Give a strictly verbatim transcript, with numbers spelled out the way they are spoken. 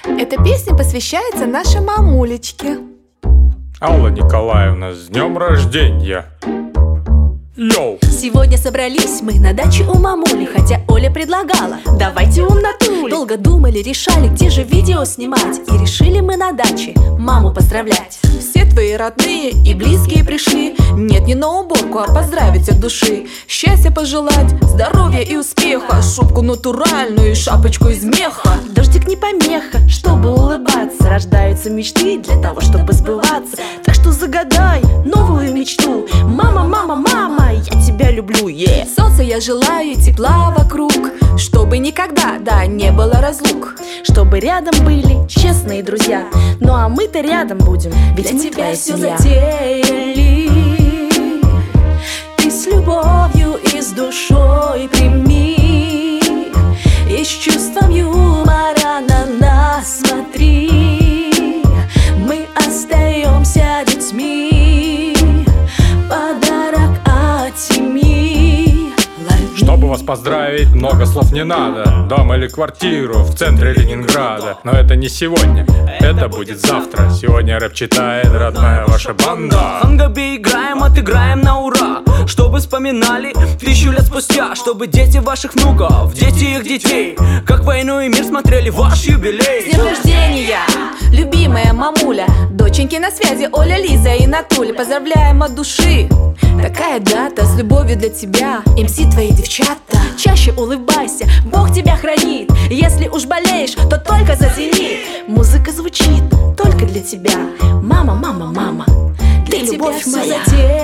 Эта песня посвящается нашей мамулечке. Алла Николаевна, с днем рождения! Йоу! Сегодня собрались мы на даче у мамули, хотя Оля предлагала: давайте ум на туле. Долго думали, решали, где же видео снимать, и решили мы на даче маму поздравлять. Все твои родные и близкие пришли. Нет, не на уборку, а поздравить от души. Счастья пожелать, здоровья и успеха, шубку натуральную и шапочку из меха. Дождик не помеха, чтобы улыбаться. Рождаются мечты для того, чтобы сбываться. Так что загадай новую мечту. Мама, мама, мама, я тебя люблю, yeah. Солнца я желаю, тепла вокруг, чтобы никогда, да, не было разлук. Чтобы рядом были честные друзья. Ну а мы-то рядом будем, ведь для мы тебя твоя все семья. затеяли. Ты с любовью и с душой прими, и с чувством юмора на нас смотри. Мы остаемся детьми, подарок от семьи. Чтобы вас поздравить, много слов не надо. Дом или квартиру в центре Ленинграда. Но это не сегодня, это будет завтра. Сегодня рэп читает родная ваша банда. Хангабе играем, отыграем на ура, чтобы вспоминали тысячу лет спустя. Чтобы дети ваших внуков, дети их детей, как «Войну и мир» смотрели ваш юбилей. С днем рождения, любимая мамуля. Доченьки на связи, Оля, Лиза и Натуля. Поздравляем от души. Такая дата с любовью для тебя. эм си твои девчата. Чаще улыбайся, Бог тебя хранит. Если уж болеешь, то только за «Зенит». Музыка звучит только для тебя. Мама, мама, мама, ты Для любовь тебя моя. все затеяли.